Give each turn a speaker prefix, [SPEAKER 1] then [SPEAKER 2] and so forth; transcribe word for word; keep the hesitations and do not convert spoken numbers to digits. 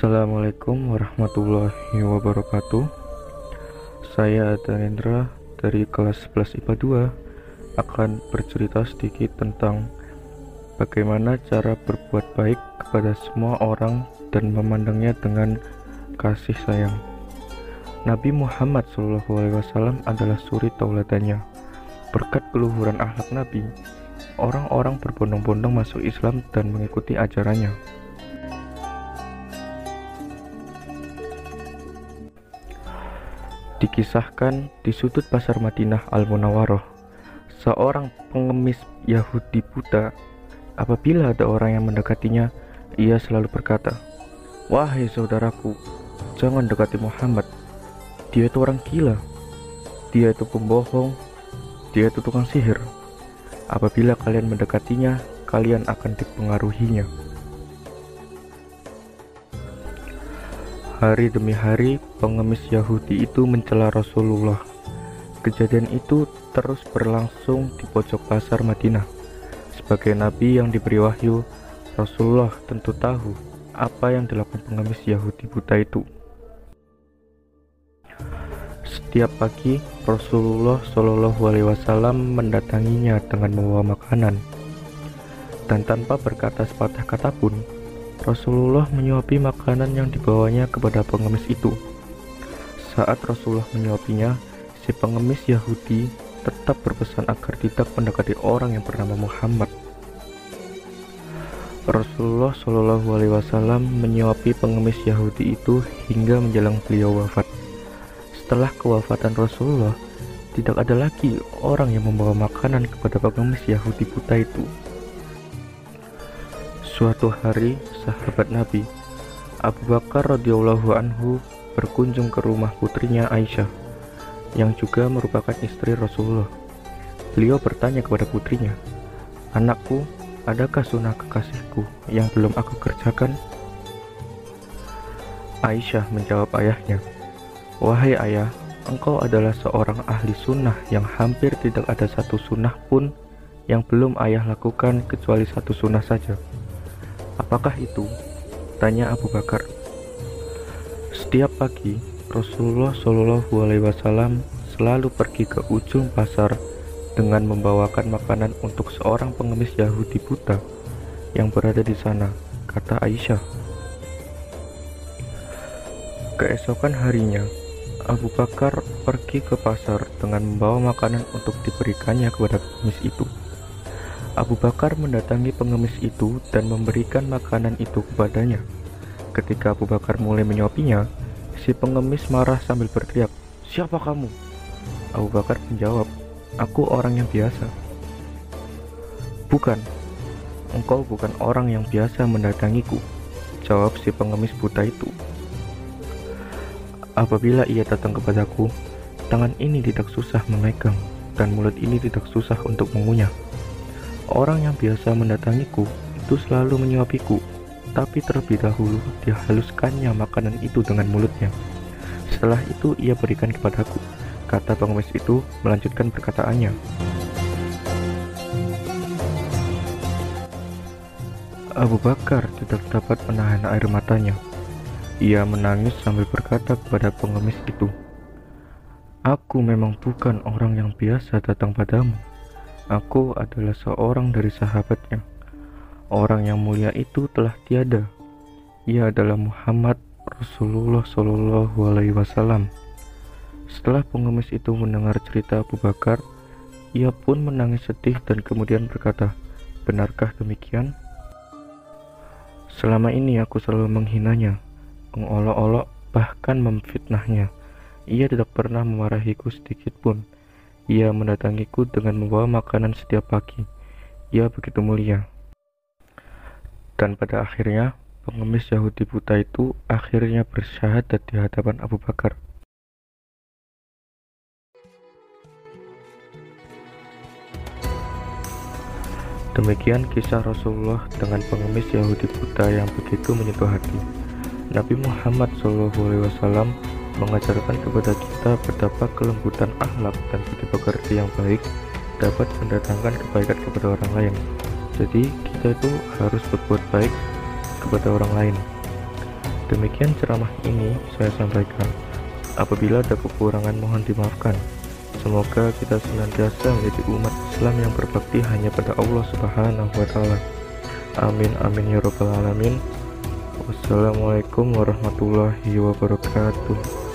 [SPEAKER 1] Assalamualaikum warahmatullahi wabarakatuh. Saya Danendra dari kelas sebelas I P A dua akan bercerita sedikit tentang bagaimana cara berbuat baik kepada semua orang dan memandangnya dengan kasih sayang. Nabi Muhammad shallallahu alaihi wasallam adalah suri tauladannya. Berkat keluhuran akhlak Nabi, orang-orang berbondong-bondong masuk Islam dan mengikuti ajarannya. Dikisahkan di sudut pasar Madinah Al-Munawwaroh, seorang pengemis Yahudi buta, apabila ada orang yang mendekatinya, ia selalu berkata, "Wahai saudaraku, jangan dekati Muhammad. Dia itu orang gila. Dia itu pembohong. Dia itu tukang sihir. Apabila kalian mendekatinya, kalian akan dipengaruhinya." Hari demi hari, pengemis Yahudi itu mencela Rasulullah. Kejadian itu terus berlangsung di pojok pasar Madinah. Sebagai nabi yang diberi wahyu, Rasulullah tentu tahu apa yang dilakukan pengemis Yahudi buta itu. Setiap pagi, Rasulullah Shallallahu alaihi wasallam mendatanginya dengan membawa makanan. Dan tanpa berkata sepatah kata pun, Rasulullah menyuapi makanan yang dibawanya kepada pengemis itu. Saat Rasulullah menyuapinya, si pengemis Yahudi tetap berpesan agar tidak mendekati orang yang bernama Muhammad. Rasulullah Shallallahu alaihi wasallam menyuapi pengemis Yahudi itu hingga menjelang beliau wafat. Setelah kewafatan Rasulullah, tidak ada lagi orang yang membawa makanan kepada pengemis Yahudi buta itu. Suatu hari, sahabat Nabi Abu Bakar radhiyallahu anhu berkunjung ke rumah putrinya Aisyah, yang juga merupakan istri Rasulullah. Beliau bertanya kepada putrinya, "Anakku, adakah sunnah kekasihku yang belum aku kerjakan?" Aisyah menjawab ayahnya, "Wahai ayah, engkau adalah seorang ahli sunnah yang hampir tidak ada satu sunnah pun yang belum ayah lakukan kecuali satu sunnah saja." "Apakah itu?" tanya Abu Bakar. Setiap pagi, Rasulullah Shallallahu alaihi wasallam selalu pergi ke ujung pasar dengan membawakan makanan untuk seorang pengemis Yahudi buta yang berada di sana, kata Aisyah. Keesokan harinya, Abu Bakar pergi ke pasar dengan membawa makanan untuk diberikannya kepada pengemis itu. Abu Bakar mendatangi pengemis itu dan memberikan makanan itu kepadanya. Ketika Abu Bakar mulai menyuapinya, si pengemis marah sambil berteriak, "Siapa kamu?" Abu Bakar menjawab, "Aku orang yang biasa." "Bukan, engkau bukan orang yang biasa mendatangiku," jawab si pengemis buta itu. "Apabila ia datang kepadaku, tangan ini tidak susah memegang dan mulut ini tidak susah untuk mengunyah. Orang yang biasa mendatangiku itu selalu menyuapiku, tapi terlebih dahulu dihaluskannya makanan itu dengan mulutnya. Setelah itu ia berikan kepadaku," kata pengemis itu melanjutkan perkataannya. Abu Bakar tidak dapat menahan air matanya. Ia menangis sambil berkata kepada pengemis itu, "Aku memang bukan orang yang biasa datang padamu. Aku adalah seorang dari sahabatnya. Orang yang mulia itu telah tiada. Ia adalah Muhammad Rasulullah Shallallahu alaihi wasallam." Setelah pengemis itu mendengar cerita Abu Bakar, ia pun menangis sedih dan kemudian berkata, "Benarkah demikian? Selama ini aku selalu menghinanya, mengolok-olok, bahkan memfitnahnya. Ia tidak pernah memarahiku sedikit pun. Ia mendatangiku dengan membawa makanan setiap pagi. Ia begitu mulia." Dan pada akhirnya, pengemis Yahudi buta itu akhirnya bersyahadat di hadapan Abu Bakar. Demikian kisah Rasulullah dengan pengemis Yahudi buta yang begitu menyentuh hati. Nabi Muhammad shallallahu alaihi wasallam mengajarkan kepada kita betapa kelembutan akhlak dan budi pekerti yang baik dapat mendatangkan kebaikan kepada orang lain. Jadi kita itu harus berbuat baik kepada orang lain. Demikian ceramah ini saya sampaikan. Apabila ada kekurangan mohon dimaafkan. Semoga kita senantiasa menjadi umat Islam yang berbakti hanya pada Allah Subhanahu wa Ta'ala. Amin amin ya rabbal alamin. Wassalamualaikum warahmatullahi wabarakatuh.